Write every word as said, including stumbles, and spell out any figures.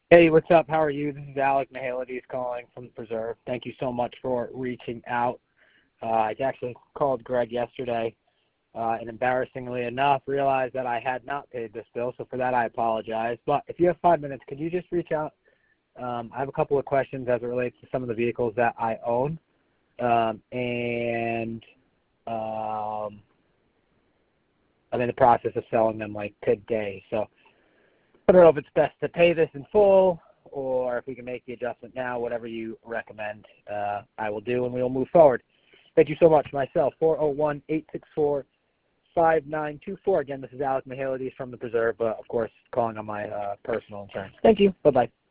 Hey, what's up? How are you? This is Alec Mahalides calling from the Preserve. Thank you so much for reaching out. Uh, I actually called Greg yesterday uh, and embarrassingly enough realized that I had not paid this bill, so for that I apologize. But if you have five minutes, could you just reach out? Um, I have a couple of questions as it relates to some of the vehicles that I own, um, and um, I'm in the process of selling them like today. So I don't know if it's best to pay this in full or if we can make the adjustment now. Whatever you recommend, uh, I will do, and we will move forward. Thank you so much. Myself, four oh one, eight six four, five nine two four. Again, this is Alec Mahalides from the Preserve, but of course, calling on my uh, personal insurance. Thank you. Bye-bye.